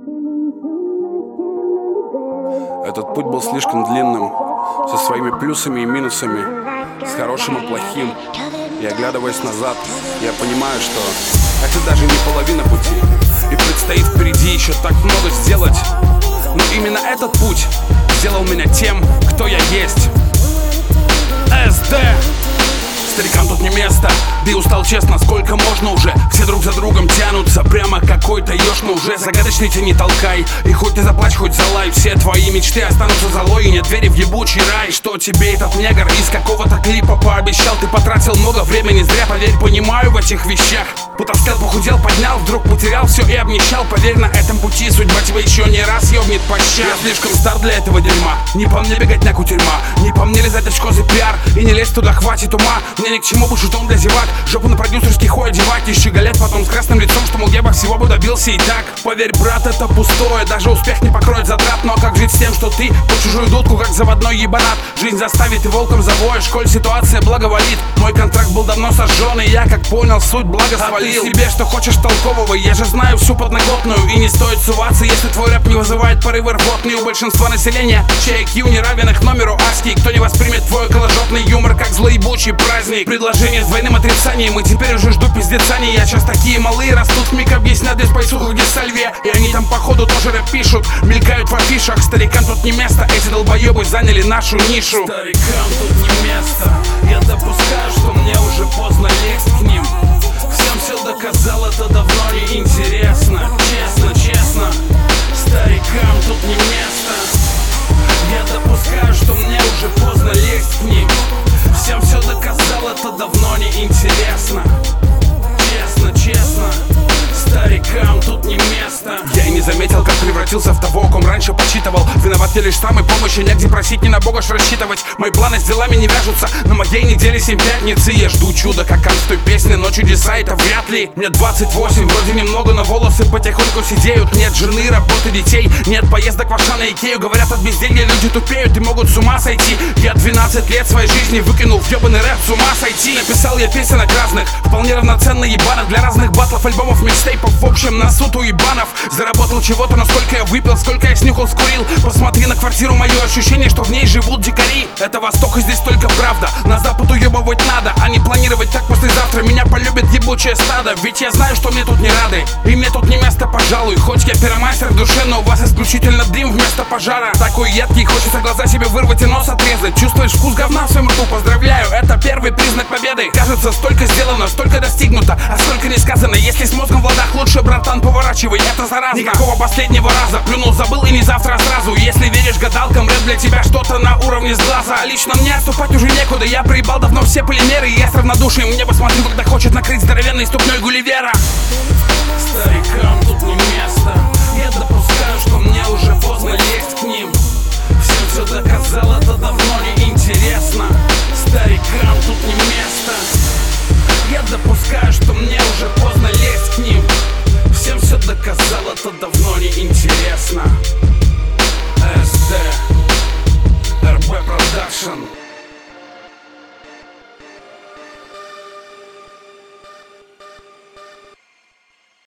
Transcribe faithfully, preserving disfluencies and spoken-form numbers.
Этот путь был слишком длинным, со своими плюсами и минусами, с хорошим и плохим. И оглядываясь назад, я понимаю, что это даже не половина пути, и предстоит впереди еще так много сделать. Но именно этот путь сделал меня тем, кто я есть. эс дэ. Старикам тут не место, да и устал честно, сколько можно уже. Все друг за другом тянутся, прямо какой-то еж, но уже загадочный тебя не толкай. И хоть ты заплачь, хоть залай, все твои мечты останутся золой. И нет двери в ебучий рай. Что тебе этот негр из какого-то клипа пообещал? Ты потратил много времени зря, поверь, понимаю в этих вещах. Потаскал, похудел, поднял, вдруг потерял все и обнищал. Поверь, на этом пути судьба тебя еще не раз ёбнет по щам. Я слишком стар для этого дерьма, не по мне бегать на кутерьма, не по мне лизать очко за пиар, и не лезть туда, хватит ума. Мне ни к чему быть шутом для зевак, жопу на продюсерский хуй одевать и щеголять потом с красным лицом, что, мол, я бы всего бы добился и так. Поверь, брат, это пустое, даже успех не покроет затрат. Но как жить с тем, что ты по чужую дудку, как заводной ебанат? Жизнь заставит и волком завоешь, коль ситуация благоволит. Мой контракт был давно сожжен, и я, как понял, суть благо свалил. А ты себе что хочешь толкового, я же знаю всю подноготную. И не стоит суваться, если твой рэп не вызывает порывы рвотные. У большинства населения, чей ай кью не равен их номеру аски. Кто не воспримет твой околожопный юмор, как злоебучий праздник. Предложение с двойным отрицанием, и теперь уже жду пиздецаний. Я сейчас такие малые растут, вмиг объяснят без пайсуху, где сальвия. И они там походу тоже рэп пишут, мелькают в афишах. Старикам тут не место, эти долбоебы заняли нашу нишу. Старикам тут не место, я допускаю, что мне уже поздно лезть к ним. Всем все доказал, это давно не интересно. Честно, честно, старикам тут не место. Я допускаю, что мне уже поздно лезть к ним. Всем все доказал, это давно не интересно. Честно, честно, старикам тут не место. Я и не заметил, как превратился в того, о ком раньше почитывал. Виноват я лишь сам, и помощи негде просить, не на бога ж рассчитывать. Мои планы с делами не вяжутся, на моей неделе семь пятницы. Я жду чуда, как конц той песни, но чудеса это вряд ли. Мне двадцать восемь, вроде немного, но волосы потихоньку сидеют. Нет жены, работы, детей, нет поездок в Ашан и Икею. Говорят, от безделья люди тупеют и могут с ума сойти. Я двенадцать лет своей жизни выкинул в ебаный рэп, с ума сойти. Написал я песенок разных, вполне равноценных ебанов, для разных батлов, альбомов, микстейпов. В общем, на суд у ебанов. Заработал чего-то, но сколько я выпил, сколько я снюхал, скурил. Посмотри на квартиру мою, ощущение, что в ней живут дикари. Это Восток, и здесь только правда. На Запад уебывать надо, а не планировать так послезавтра. Меня полюбит ебучее стадо, ведь я знаю, что мне тут не рады. И мне тут не место, пожалуй. Хоть я пиромастер в душе, но у вас исключительно дым вместо пожара. Такой едкий, хочется глаза себе вырвать и нос отрезать. Чувствуешь вкус говна в своем рту, поздравляю, это первый признак победы. Кажется, столько сделано, столько достигнуто, а столько не сказано. Если с мозгом в ладах, лучше, братан, поворачивай, это заразно. Никакого последнего раза, плюнул, забыл и не завтра сразу. Если веришь гадалкам, рэп для тебя что-то на уровне с глаза. Лично мне отступать уже некуда, я проебал давно все полимеры. И я с равнодушием в небо смотрю, когда хочет накрыть здоровенной ступней Гулливера. Старикам тут не место, я допускаю, что мне уже поздно лезть к ним. Всем все доказал, это давно не интересно. Старикам тут не место, я допускаю, что мне уже поздно лезть к ним. Всем все доказал, это давно не интересно. эс дэ, эр бэ Production.